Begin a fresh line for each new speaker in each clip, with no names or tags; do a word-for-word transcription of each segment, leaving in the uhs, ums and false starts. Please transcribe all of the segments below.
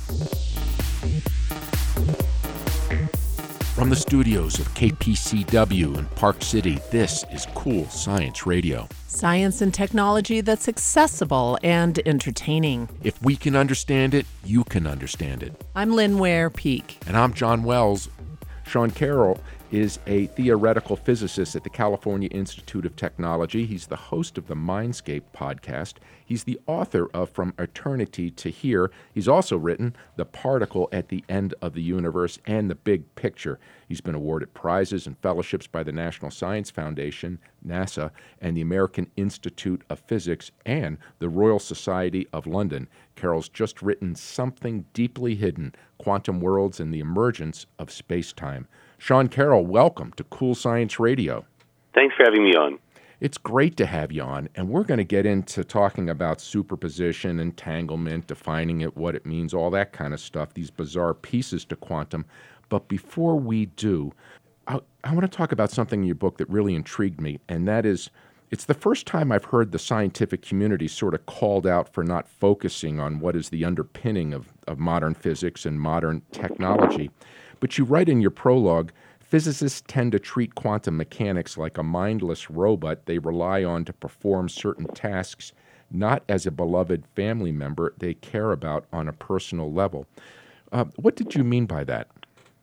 From the studios of K P C W in Park City, this is Cool Science Radio.
Science and technology that's accessible and entertaining.
If we can understand it, you can understand it.
I'm Lynn Ware Peak.
And I'm John Wells. Sean Carroll is a theoretical physicist at the California Institute of Technology. He's the host of the Mindscape podcast. He's the author of From Eternity to Here. He's also written The Particle at the End of the Universe and The Big Picture. He's been awarded prizes and fellowships by the National Science Foundation, NASA, and the American Institute of Physics and the Royal Society of London. Carroll's just written Something Deeply Hidden, Quantum Worlds and the Emergence of Space-Time. Sean Carroll, welcome to Cool Science Radio.
Thanks for having me on.
It's great to have you on, and we're going to get into talking about superposition, entanglement, defining it, what it means, all that kind of stuff, these bizarre pieces to quantum. But before we do, I, I want to talk about something in your book that really intrigued me, and that is, it's the first time I've heard the scientific community sort of called out for not focusing on what is the underpinning of, of modern physics and modern technology. But you write in your prologue, physicists tend to treat quantum mechanics like a mindless robot they rely on to perform certain tasks, not as a beloved family member they care about on a personal level. Uh, what did you mean by that?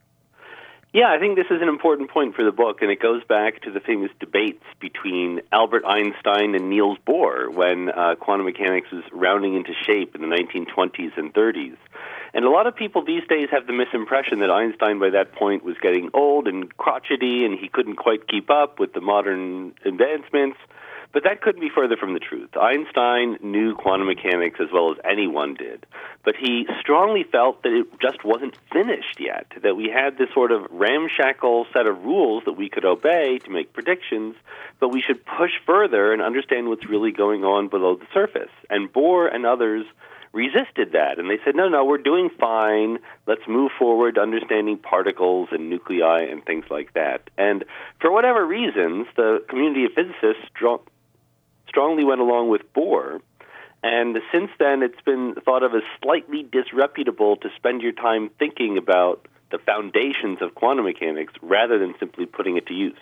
Yeah, I think this is an important point for the book, and it goes back to the famous debates between Albert Einstein and Niels Bohr when uh, quantum mechanics was rounding into shape in the nineteen twenties and thirties. And a lot of people these days have the misimpression that Einstein by that point was getting old and crotchety and he couldn't quite keep up with the modern advancements. But that couldn't be further from the truth. Einstein knew quantum mechanics as well as anyone did. But he strongly felt that it just wasn't finished yet, that we had this sort of ramshackle set of rules that we could obey to make predictions, but we should push further and understand what's really going on below the surface. And Bohr and others resisted that, and they said, no, no, we're doing fine. Let's move forward to understanding particles and nuclei and things like that. And for whatever reasons, the community of physicists strong, strongly went along with Bohr, and since then it's been thought of as slightly disreputable to spend your time thinking about the foundations of quantum mechanics rather than simply putting it to use.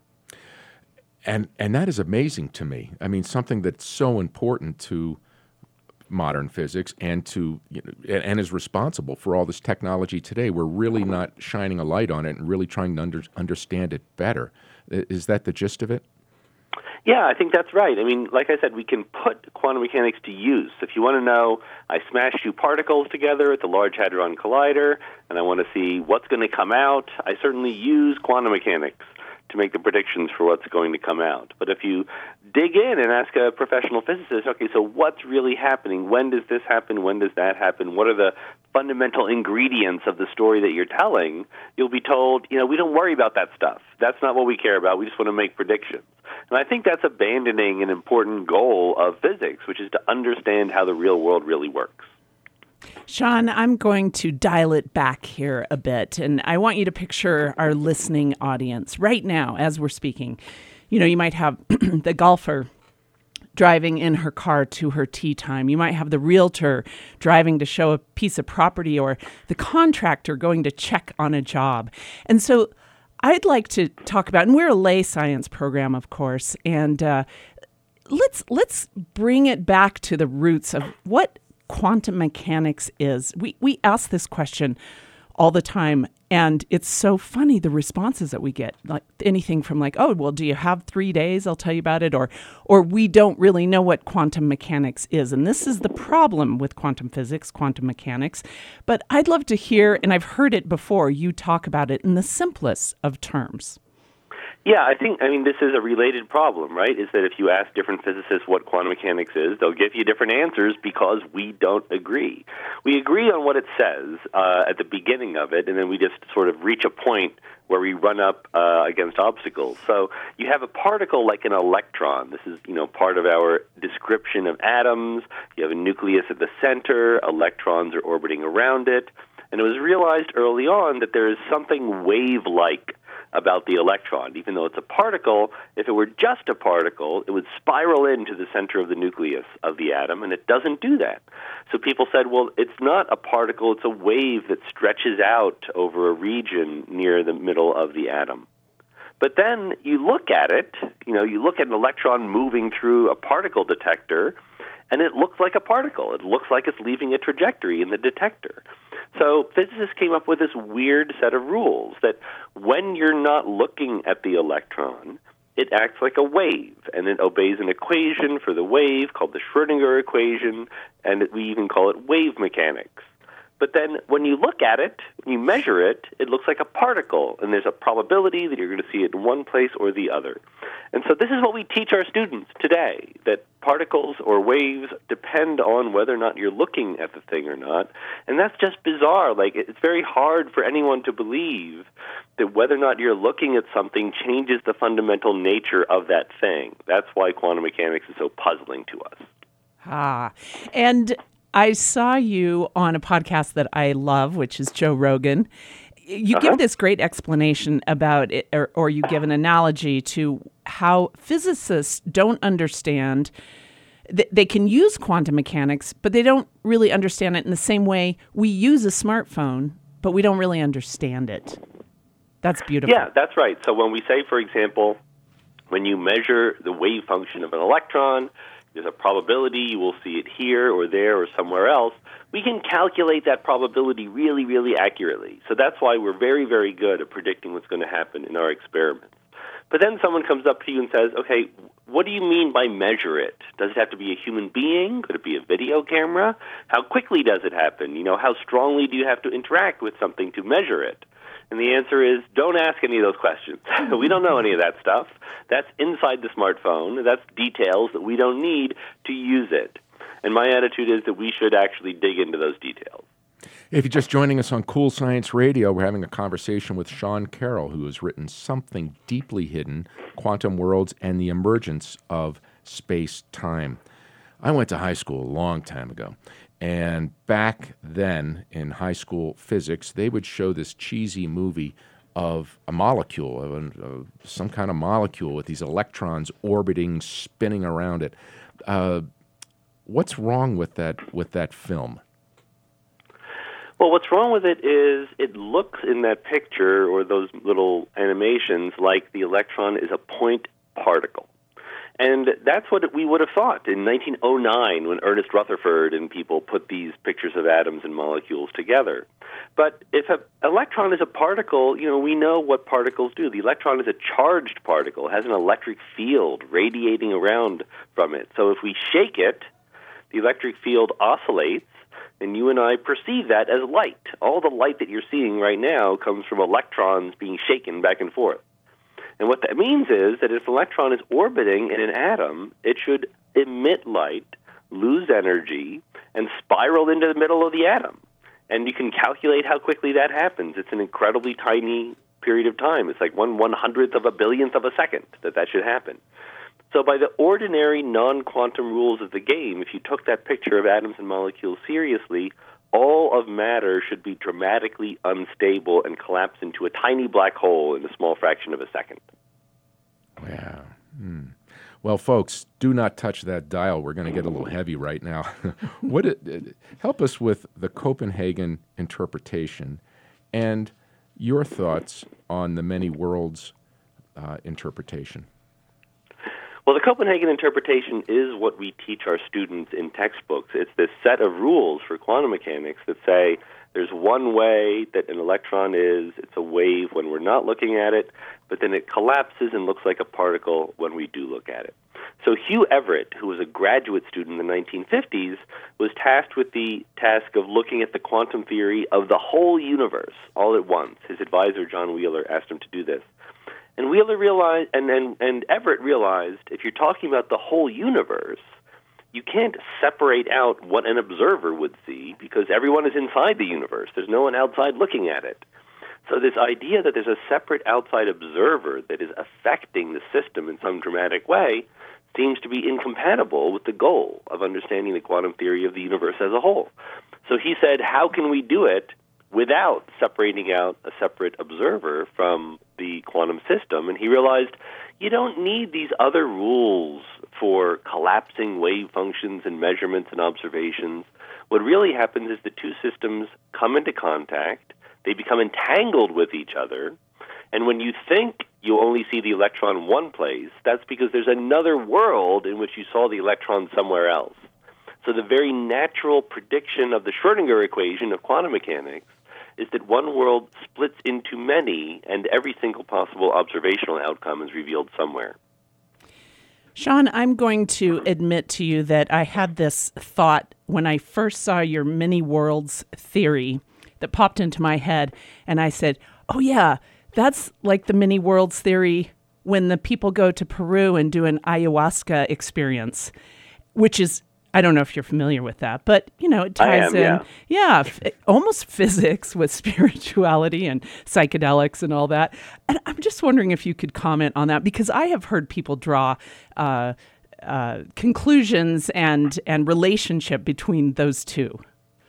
And and that is amazing to me. I mean, something that's so important to modern physics and to you know, and is responsible for all this technology today. We're really not shining a light on it and really trying to under, understand it better. Is that the gist of it?
Yeah, I think that's right. I mean, like I said, we can put quantum mechanics to use. If you want to know, I smash two particles together at the Large Hadron Collider, and I want to see what's going to come out, I certainly use quantum mechanics to make the predictions for what's going to come out. But if you dig in and ask a professional physicist, okay, so what's really happening? When does this happen? When does that happen? What are the fundamental ingredients of the story that you're telling? You'll be told, you know, we don't worry about that stuff. That's not what we care about. We just want to make predictions. And I think that's abandoning an important goal of physics, which is to understand how the real world really works.
Sean, I'm going to dial it back here a bit, and I want you to picture our listening audience right now as we're speaking. You know, you might have the golfer driving in her car to her tee time. You might have the realtor driving to show a piece of property, or the contractor going to check on a job. And so I'd like to talk about, and we're a lay science program, of course, and uh, let's let's bring it back to the roots of what quantum mechanics is. We we ask this question all the time, and it's so funny, the responses that we get, like anything from like, oh, well, do you have three days? I'll tell you about it. Or, or we don't really know what quantum mechanics is. And this is the problem with quantum physics, quantum mechanics. But I'd love to hear, and I've heard it before, you talk about it in the simplest of terms.
Yeah, I think, I mean, this is a related problem, right? Is that if you ask different physicists what quantum mechanics is, they'll give you different answers because we don't agree. We agree on what it says uh, at the beginning of it, and then we just sort of reach a point where we run up uh, against obstacles. So you have a particle like an electron. This is, you know, part of our description of atoms. You have a nucleus at the center. Electrons are orbiting around it. And it was realized early on that there is something wave-like about the electron. Even though it's a particle, if it were just a particle, it would spiral into the center of the nucleus of the atom, and it doesn't do that. So people said, well, it's not a particle, it's a wave that stretches out over a region near the middle of the atom. But then you look at it, you know, you look at an electron moving through a particle detector, and it looks like a particle. It looks like it's leaving a trajectory in the detector. So physicists came up with this weird set of rules that when you're not looking at the electron, it acts like a wave, and it obeys an equation for the wave called the Schrödinger equation, and we even call it wave mechanics. But then when you look at it, when you measure it, it looks like a particle, and there's a probability that you're going to see it in one place or the other. And so this is what we teach our students today, that particles or waves depend on whether or not you're looking at the thing or not. And that's just bizarre. Like, it's very hard for anyone to believe that whether or not you're looking at something changes the fundamental nature of that thing. That's why quantum mechanics is so puzzling to us.
Ah, and I saw you on a podcast that I love, which is Joe Rogan. You
uh-huh.
give this great explanation about it, or, or you give an analogy to how physicists don't understand. Th- they can use quantum mechanics, but they don't really understand it in the same way we use a smartphone, but we don't really understand it. That's beautiful.
Yeah, that's right. So when we say, for example, when you measure the wave function of an electron, there's a probability you will see it here or there or somewhere else. We can calculate that probability really, really accurately. So that's why we're very, very good at predicting what's going to happen in our experiments. But then someone comes up to you and says, okay, what do you mean by measure it? Does it have to be a human being? Could it be a video camera? How quickly does it happen? You know, how strongly do you have to interact with something to measure it? And the answer is, don't ask any of those questions. We don't know any of that stuff. That's inside the smartphone. That's details that we don't need to use it. And my attitude is that we should actually dig into those details.
If you're just joining us on Cool Science Radio, we're having a conversation with Sean Carroll, who has written Something Deeply Hidden, Quantum Worlds and the Emergence of Space-Time. I went to high school a long time ago. And back then in high school physics, they would show this cheesy movie of a molecule, of, of some kind of molecule with these electrons orbiting, spinning around it. Uh, what's wrong with that with that film?
Well, what's wrong with it is it looks in that picture or those little animations like the electron is a point particle. And that's what we would have thought in nineteen oh nine when Ernest Rutherford and people put these pictures of atoms and molecules together. But if an electron is a particle, you know, we know what particles do. The electron is a charged particle. It has an electric field radiating around from it. So if we shake it, the electric field oscillates, and you and I perceive that as light. All the light that you're seeing right now comes from electrons being shaken back and forth. And what that means is that if an electron is orbiting in an atom, it should emit light, lose energy, and spiral into the middle of the atom. And you can calculate how quickly that happens. It's an incredibly tiny period of time. It's like one one-hundredth of a billionth of a second that that should happen. So by the ordinary non-quantum rules of the game, if you took that picture of atoms and molecules seriously, all of matter should be dramatically unstable and collapse into a tiny black hole in a small fraction of a second.
Wow. Hmm. Well, folks, do not touch that dial. We're going to get a little heavy right now. What it, help us with the Copenhagen interpretation and your thoughts on the many worlds uh, interpretation.
Well, the Copenhagen interpretation is what we teach our students in textbooks. It's this set of rules for quantum mechanics that say there's one way that an electron is. It's a wave when we're not looking at it, but then it collapses and looks like a particle when we do look at it. So Hugh Everett, who was a graduate student in the nineteen fifties, was tasked with the task of looking at the quantum theory of the whole universe all at once. His advisor, John Wheeler, asked him to do this. And Wheeler realized, and, and, and Everett realized, if you're talking about the whole universe, you can't separate out what an observer would see because everyone is inside the universe. There's no one outside looking at it. So this idea that there's a separate outside observer that is affecting the system in some dramatic way seems to be incompatible with the goal of understanding the quantum theory of the universe as a whole. So he said, how can we do it without separating out a separate observer from the quantum system. And he realized you don't need these other rules for collapsing wave functions and measurements and observations. What really happens is the two systems come into contact, they become entangled with each other, and when you think you only see the electron one place, that's because there's another world in which you saw the electron somewhere else. So the very natural prediction of the Schrödinger equation of quantum mechanics is that one world splits into many, and every single possible observational outcome is revealed somewhere.
Sean, I'm going to admit to you that I had this thought when I first saw your many worlds theory that popped into my head, and I said, oh yeah, that's like the many worlds theory when the people go to Peru and do an ayahuasca experience, which is, I don't know if you're familiar with that, but, you know, it ties
I am,
in,
yeah,
yeah f- almost physics with spirituality and psychedelics and all that. And I'm just wondering if you could comment on that, because I have heard people draw uh, uh, conclusions and, and relationship between those two.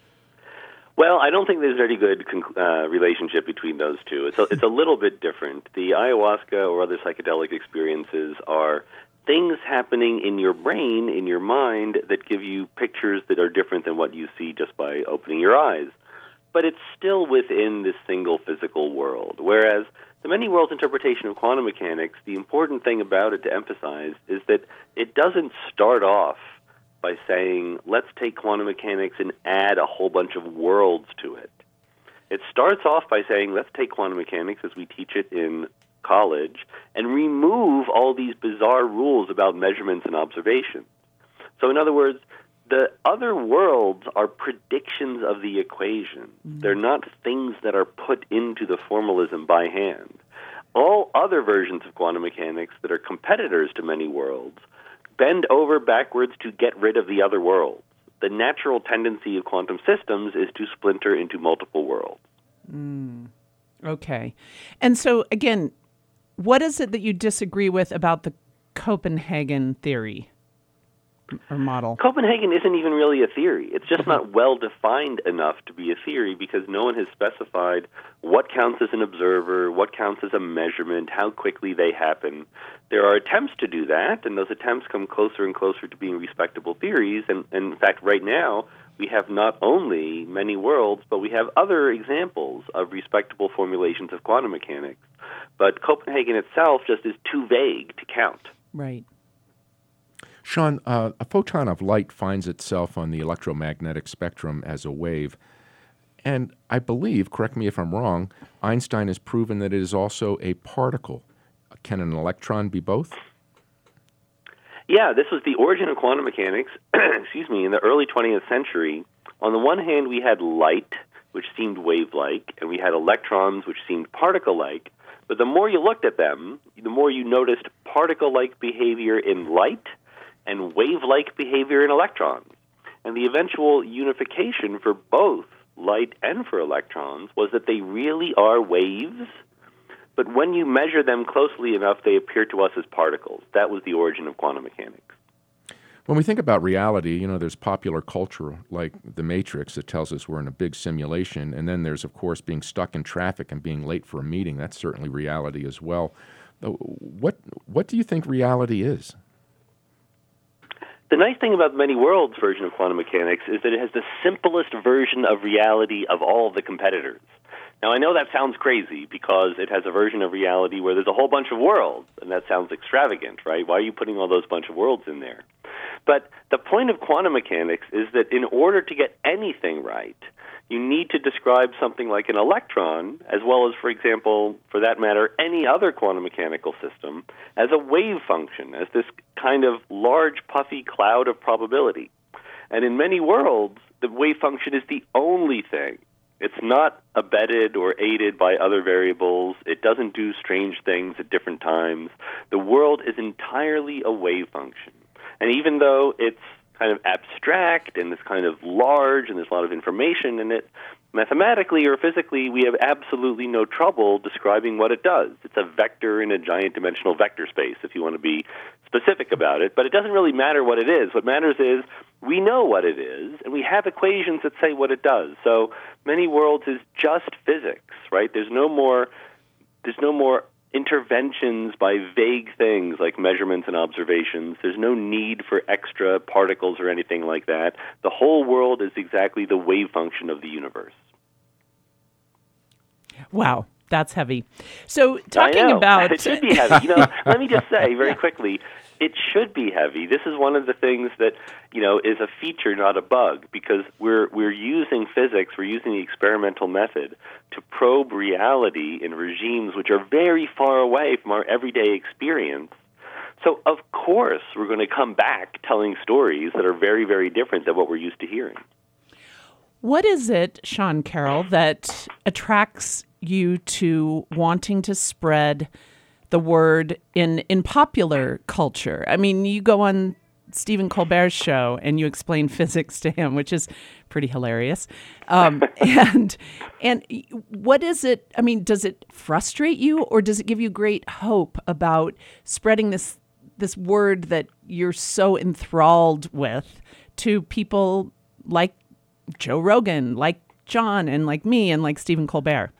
Well, I don't think there's a very good uh, relationship between those two. It's a, it's a little bit different. The ayahuasca or other psychedelic experiences are things happening in your brain, in your mind, that give you pictures that are different than what you see just by opening your eyes. But it's still within this single physical world. Whereas the many worlds interpretation of quantum mechanics, the important thing about it to emphasize is that it doesn't start off by saying, let's take quantum mechanics and add a whole bunch of worlds to it. It starts off by saying, let's take quantum mechanics as we teach it in college and remove all these bizarre rules about measurements and observations. So in other words, the other worlds are predictions of the equation. Mm-hmm. They're not things that are put into the formalism by hand. All other versions of quantum mechanics that are competitors to many worlds bend over backwards to get rid of the other worlds. The natural tendency of quantum systems is to splinter into multiple worlds.
Mm. Okay. And so, again, what is it that you disagree with about the Copenhagen theory or model?
Copenhagen isn't even really a theory. It's just not well defined enough to be a theory because no one has specified what counts as an observer, what counts as a measurement, how quickly they happen. There are attempts to do that, and those attempts come closer and closer to being respectable theories. And, and in fact, right now, we have not only many worlds, but we have other examples of respectable formulations of quantum mechanics. But Copenhagen itself just is too vague to count.
Right.
Sean, uh, a photon of light finds itself on the electromagnetic spectrum as a wave. And I believe, correct me if I'm wrong, Einstein has proven that it is also a particle. Can an electron be both?
Yeah, this was the origin of quantum mechanics, excuse me, in the early twentieth century. On the one hand, we had light, which seemed wave-like, and we had electrons, which seemed particle-like. But the more you looked at them, the more you noticed particle-like behavior in light and wave-like behavior in electrons. And the eventual unification for both light and for electrons was that they really are waves, but when you measure them closely enough, they appear to us as particles. That was the origin of quantum mechanics.
When we think about reality, you know, there's popular culture like The Matrix that tells us we're in a big simulation, and then there's, of course, being stuck in traffic and being late for a meeting. That's certainly reality as well. What what do you think reality is?
The nice thing about the many worlds version of quantum mechanics is that it has the simplest version of reality of all of the competitors. Now, I know that sounds crazy because it has a version of reality where there's a whole bunch of worlds, and that sounds extravagant, right? Why are you putting all those bunch of worlds in there? But the point of quantum mechanics is that in order to get anything right, you need to describe something like an electron, as well as, for example, for that matter, any other quantum mechanical system, as a wave function, as this kind of large, puffy cloud of probability. And in many worlds, the wave function is the only thing. It's not abetted or aided by other variables. It doesn't do strange things at different times. The world is entirely a wave function. And even though it's kind of abstract and it's kind of large and there's a lot of information in it, mathematically or physically, we have absolutely no trouble describing what it does. It's a vector in a giant dimensional vector space, if you want to be specific about it, but it doesn't really matter what it is. What matters is we know what it is, and we have equations that say what it does. So many worlds is just physics, right? There's no more, there's no more interventions by vague things like measurements and observations. There's no need for extra particles or anything like that. The whole world is exactly the wave function of the universe.
Wow, that's heavy. So talking
I know.
about...
It should be heavy. You know, let me just say very quickly, it should be heavy. This is one of the things that, you know, is a feature, not a bug, because we're we're using physics, we're using the experimental method to probe reality in regimes which are very far away from our everyday experience. So, of course, we're going to come back telling stories that are very, very different than what we're used to hearing.
What is it, Sean Carroll, that attracts you to wanting to spread the word in, in popular culture? I mean, you go on Stephen Colbert's show and you explain physics to him, which is pretty hilarious. Um, and and what is it? I mean, does it frustrate you, or does it give you great hope about spreading this this word that you're so enthralled with to people like Joe Rogan, like John, and like me, and like Stephen Colbert?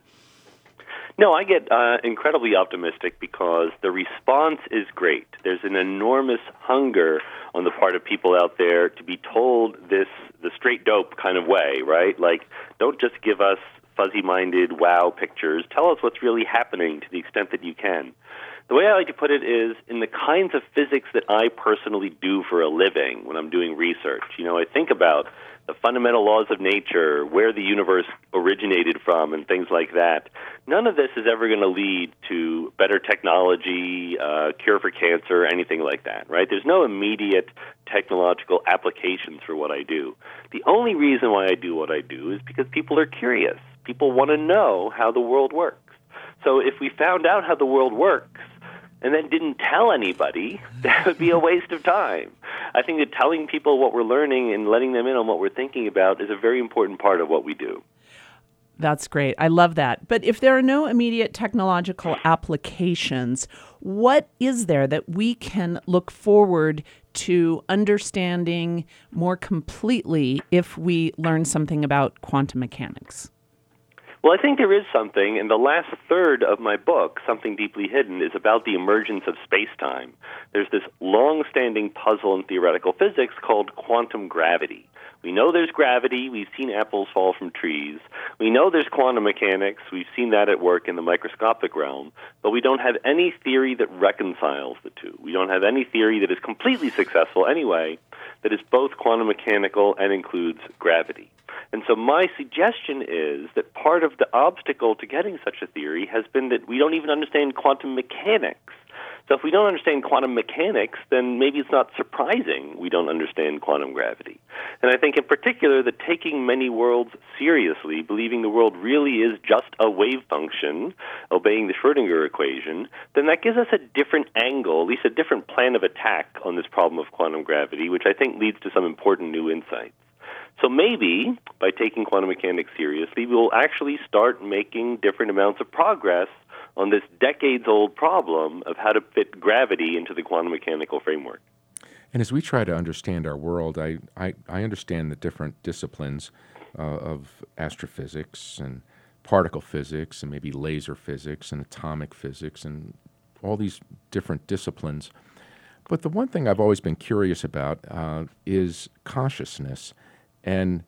No, I get uh, incredibly optimistic because the response is great. There's an enormous hunger on the part of people out there to be told this the straight dope kind of way, right? Like, don't just give us fuzzy-minded wow pictures. Tell us what's really happening to the extent that you can. The way I like to put it is, in the kinds of physics that I personally do for a living when I'm doing research, you know, I think about the fundamental laws of nature, where the universe originated from, and things like that. None of this is ever going to lead to better technology, uh, cure for cancer, anything like that, right? There's no immediate technological applications for what I do. The only reason why I do what I do is because people are curious. People want to know how the world works. So if we found out how the world works, and then didn't tell anybody, that would be a waste of time. I think that telling people what we're learning and letting them in on what we're thinking about is a very important part of what we do.
That's great. I love that. But if there are no immediate technological applications, what is there that we can look forward to understanding more completely if we learn something about quantum mechanics?
Well, I think there is something, and the last third of my book, Something Deeply Hidden, is about the emergence of space-time. There's this long-standing puzzle in theoretical physics called quantum gravity. We know there's gravity. We've seen apples fall from trees. We know there's quantum mechanics. We've seen that at work in the microscopic realm. But we don't have any theory that reconciles the two. We don't have any theory that is completely successful anyway, that is both quantum mechanical and includes gravity. And so my suggestion is that part of the obstacle to getting such a theory has been that we don't even understand quantum mechanics. So if we don't understand quantum mechanics, then maybe it's not surprising we don't understand quantum gravity. And I think in particular that taking many worlds seriously, believing the world really is just a wave function, obeying the Schrödinger equation, then that gives us a different angle, at least a different plan of attack on this problem of quantum gravity, which I think leads to some important new insights. So maybe, by taking quantum mechanics seriously, we will actually start making different amounts of progress on this decades-old problem of how to fit gravity into the quantum mechanical framework.
And as we try to understand our world, I, I, I understand the different disciplines uh, of astrophysics and particle physics and maybe laser physics and atomic physics and all these different disciplines. But the one thing I've always been curious about uh, is consciousness. And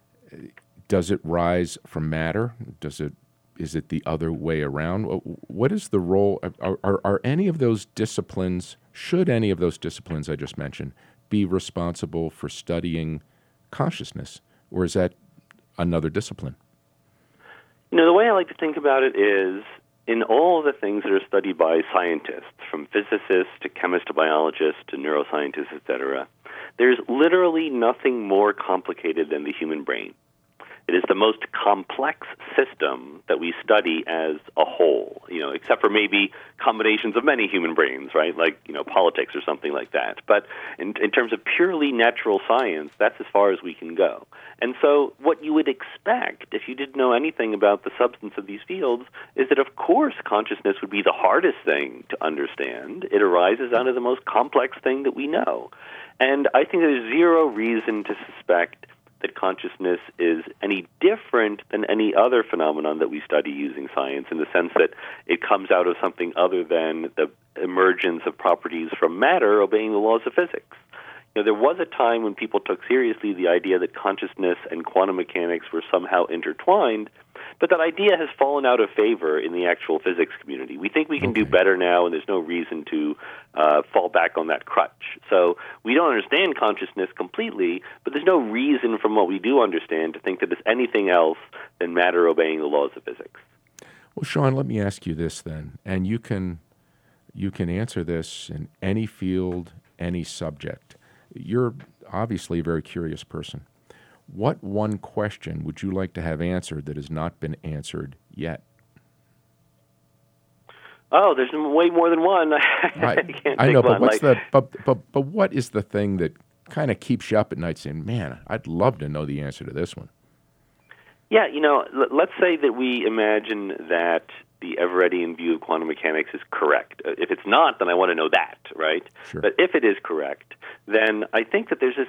does it rise from matter? Does it? Is it the other way around? What is the role? Are, are, are any of those disciplines, should any of those disciplines I just mentioned, be responsible for studying consciousness? Or is that another discipline?
You know, the way I like to think about it is, in all the things that are studied by scientists, from physicists to chemists to biologists to neuroscientists, et cetera, there's literally nothing more complicated than the human brain. It is the most complex system that we study as a whole, you know, except for maybe combinations of many human brains, right, like, you know, politics or something like that. But in, in terms of purely natural science, that's as far as we can go. And so what you would expect, if you didn't know anything about the substance of these fields, is that, of course, consciousness would be the hardest thing to understand. It arises out of the most complex thing that we know. And I think there's zero reason to suspect that consciousness is any different than any other phenomenon that we study using science, in the sense that it comes out of something other than the emergence of properties from matter obeying the laws of physics. You know, there was a time when people took seriously the idea that consciousness and quantum mechanics were somehow intertwined, but that idea has fallen out of favor in the actual physics community. We think we can
Okay.
do better now, and there's no reason to uh, fall back on that crutch. So we don't understand consciousness completely, but there's no reason from what we do understand to think that it's anything else than matter obeying the laws of physics.
Well, Sean, let me ask you this then, and you can you can answer this in any field, any subject. You're obviously a very curious person. What one question would you like to have answered that has not been answered yet?
Oh, there's way more than one. I,
I,
can't
I
think
know,
one.
but what's
like,
the but, but but what is the thing that kind of keeps you up at night saying, "Man, I'd love to know the answer to this one"?
Yeah, you know, l- let's say that we imagine that the Everettian view of quantum mechanics is correct. Uh, If it's not, then I want to know that, right?
Sure.
But if it is correct, then I think that there's this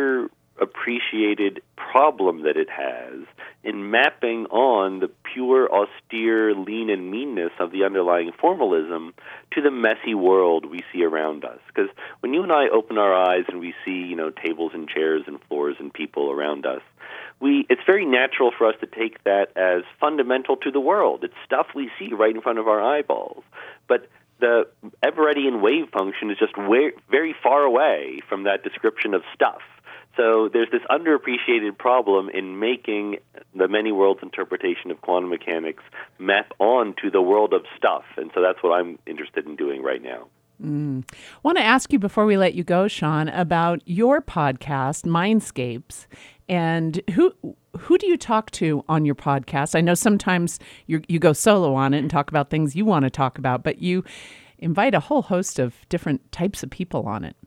underappreciated problem that it has in mapping on the pure, austere lean and meanness of the underlying formalism to the messy world we see around us. Because when you and I open our eyes and we see, you know, tables and chairs and floors and people around us, We, it's very natural for us to take that as fundamental to the world. It's stuff we see right in front of our eyeballs. But the Everettian wave function is just way, very far away from that description of stuff. So there's this underappreciated problem in making the many worlds interpretation of quantum mechanics map onto the world of stuff. And so that's what I'm interested in doing right now.
Mm. I want to ask you before we let you go, Sean, about your podcast, Mindscapes, and who who do you talk to on your podcast? I know sometimes you you go solo on it and talk about things you want to talk about, but you invite a whole host of different types of people on it.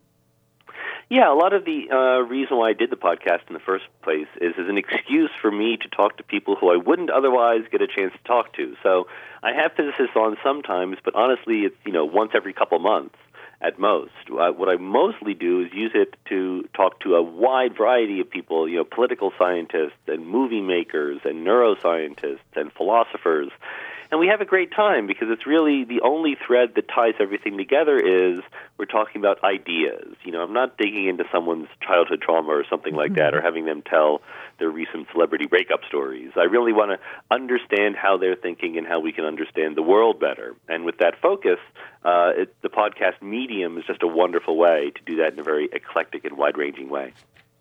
Yeah, a lot of the uh, reason why I did the podcast in the first place is as an excuse for me to talk to people who I wouldn't otherwise get a chance to talk to. So I have physicists on sometimes, but honestly, it's, you know, once every couple months at most. Uh, what I mostly do is use it to talk to a wide variety of people, you know, political scientists and movie makers and neuroscientists and philosophers. And we have a great time because it's really the only thread that ties everything together is we're talking about ideas. You know, I'm not digging into someone's childhood trauma or something like that or having them tell their recent celebrity breakup stories. I really want to understand how they're thinking and how we can understand the world better. And with that focus, uh, it, the podcast medium is just a wonderful way to do that in a very eclectic and wide-ranging way.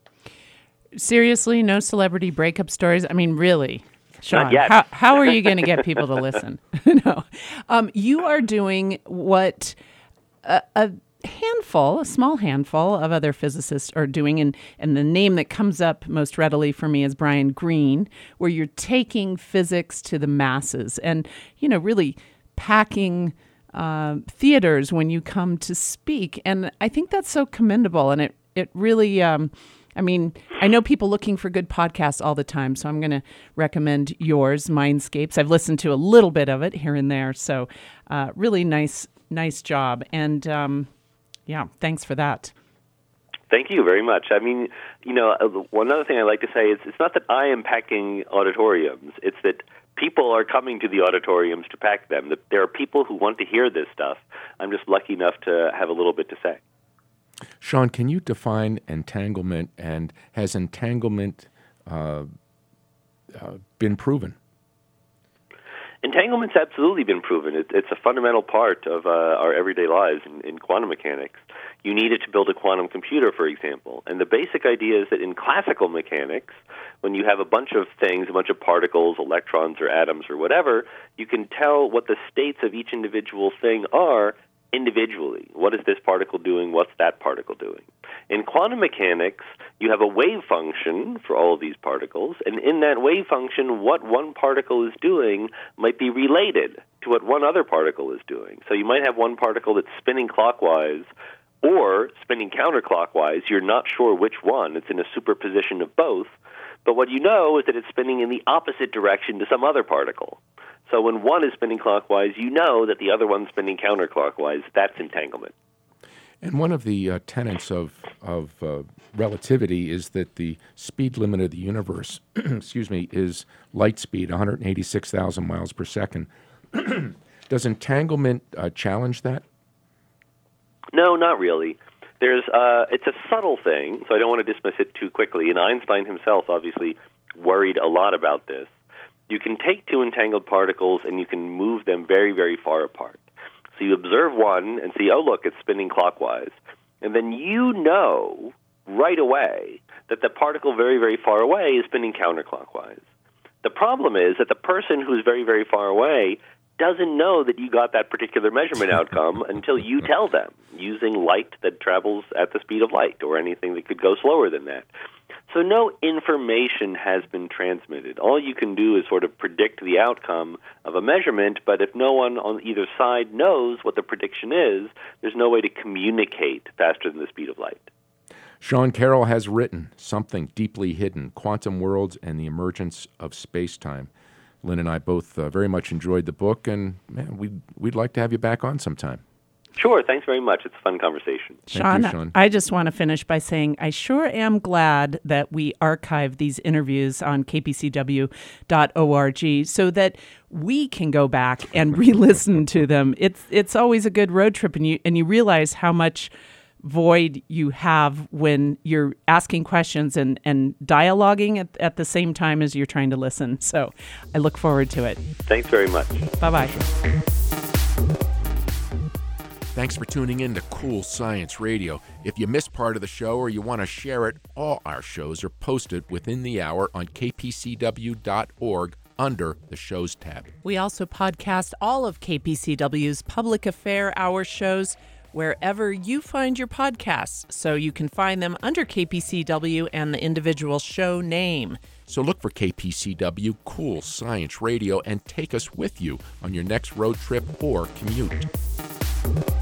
Seriously, no celebrity breakup stories? I mean, really? Sean,
Not yet.
how, how are you going to get people to listen? No. Um, you are doing what a, a handful, a small handful of other physicists are doing, and, and the name that comes up most readily for me is Brian Greene, where you're taking physics to the masses and, you know, really packing uh, theaters when you come to speak. And I think that's so commendable, and it, it really... Um, I mean, I know people looking for good podcasts all the time, so I'm going to recommend yours, Mindscapes. I've listened to a little bit of it here and there, so uh, really nice, nice job. And um, yeah, thanks for that.
Thank you very much. I mean, you know, one other thing I like to say is it's not that I am packing auditoriums. It's that people are coming to the auditoriums to pack them. That there are people who want to hear this stuff. I'm just lucky enough to have a little bit to say.
Sean, can you define entanglement, and has entanglement uh, uh, been proven?
Entanglement's absolutely been proven. It, it's a fundamental part of uh, our everyday lives in, in quantum mechanics. You need it to build a quantum computer, for example. And the basic idea is that in classical mechanics, when you have a bunch of things, a bunch of particles, electrons or atoms or whatever, you can tell what the states of each individual thing are individually. What is this particle doing? What's that particle doing? In quantum mechanics, you have a wave function for all of these particles, and in that wave function, what one particle is doing might be related to what one other particle is doing. So you might have one particle that's spinning clockwise or spinning counterclockwise. You're not sure which one. It's in a superposition of both. But what you know is that it's spinning in the opposite direction to some other particle. So when one is spinning clockwise, you know that the other one's spinning counterclockwise. That's entanglement.
And one of the uh, tenets of, of uh, relativity is that the speed limit of the universe, excuse me, is light speed, one hundred eighty-six thousand miles per second. Does entanglement uh, challenge that?
No, not really. There's uh, it's a subtle thing, so I don't want to dismiss it too quickly. And Einstein himself obviously worried a lot about this. You can take two entangled particles and you can move them very, very far apart. So you observe one and see, oh, look, it's spinning clockwise. And then you know right away that the particle very, very far away is spinning counterclockwise. The problem is that the person who's very, very far away doesn't know that you got that particular measurement outcome until you tell them, using light that travels at the speed of light or anything that could go slower than that. So no information has been transmitted. All you can do is sort of predict the outcome of a measurement, but if no one on either side knows what the prediction is, there's no way to communicate faster than the speed of light.
Sean Carroll has written Something Deeply Hidden, Quantum Worlds and the Emergence of Space-Time. Lynn and I both uh, very much enjoyed the book, and man, we'd, we'd like to have you back on sometime.
Sure, thanks very much. It's a fun conversation.
Sean,
you, Sean,
I just want to finish by saying I sure am glad that we archive these interviews on k p c w dot org so that we can go back and re-listen to them. It's it's always a good road trip, and you and you realize how much void you have when you're asking questions and, and dialoguing at, at the same time as you're trying to listen. So I look forward to it.
Thanks very much.
Bye-bye.
Thanks for tuning in to Cool Science Radio. If you missed part of the show or you want to share it, all our shows are posted within the hour on k p c w dot org under the Shows tab.
We also podcast all of K P C W's Public Affair Hour shows wherever you find your podcasts, so you can find them under K P C W and the individual show name.
So look for K P C W Cool Science Radio and take us with you on your next road trip or commute.